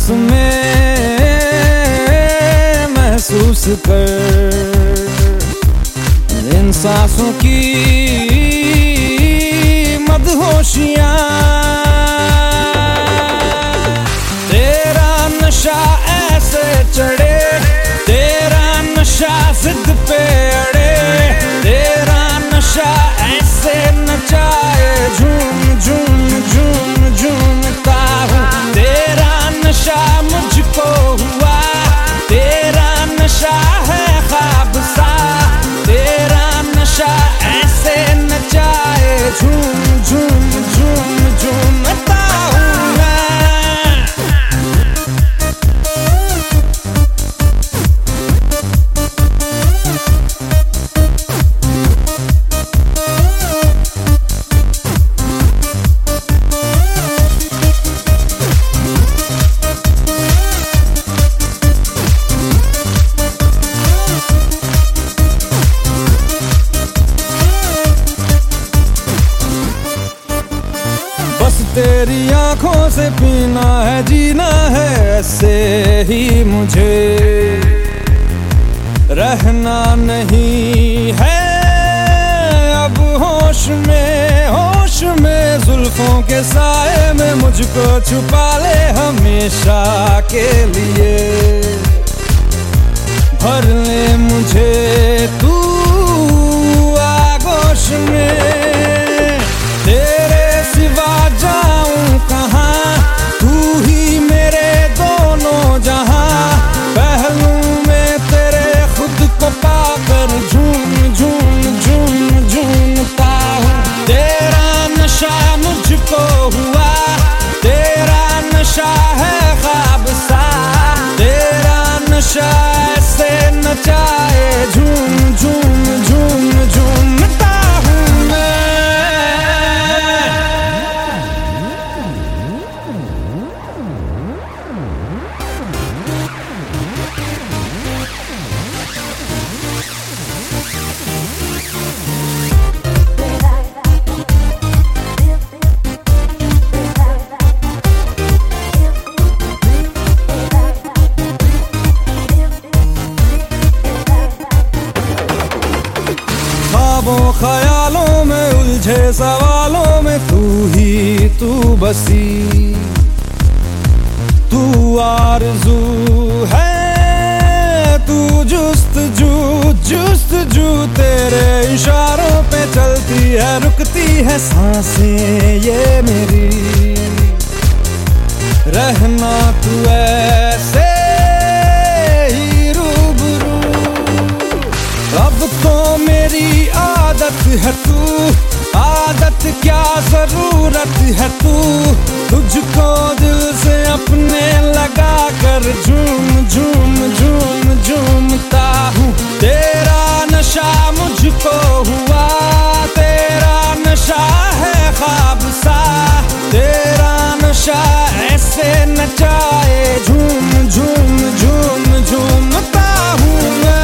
सांस में महसूस कर इन सांसों की मदहोशियां। तेरा नशा ऐसे चढ़े, तेरा नशा जिद पे अड़े, तेरा नशा ऐसे नचाए झूम झूम झूम झूमता हूँ। तेरा नशा मुझको हुआ, तेरा नशा है ख्वाब सा, तेरा नशा ऐसे नचाए झूम झूम झूम झूमता हूँ मैं। तेरी आंखों से पीना है, जीना है ऐसे ही मुझे, रहना नहीं है अब होश में जुल्फों के साए में मुझको छुपा ले हमेशा के लिए। भर ले मुझे तू आगोश में, तेरे सिवा जाऊं कहाँ, तू ही मेरे दोनों जहां। पहलू में तेरे खुद को पाकर झूम झूम झूम झूमता हूँ। तेरा नशा मुझको हुआ, तेरा नशा है ख्वाब सा, तेरा नशा ऐसे नचाए झूम झूम झूम झूमता हूँ मैं। ख्यालों में उलझे सवालों में तू ही तू बसी, तू आरज़ू है, तू जुस्तजू तेरे इशारों पे चलती है, रुकती है सांसें ये मेरी। रहना तू ऐसे ही रूबरू, अब तो मेरी आदत है तू, आदत क्या जरूरत है तू। तुझको दिल से अपने लगा कर झूम झूम झूम झूमता हूँ। तेरा नशा मुझको हुआ, तेरा नशा है ख्वाब सा, तेरा नशा ऐसे नचाए झूम झूम झूम झूमता हूँ मैं।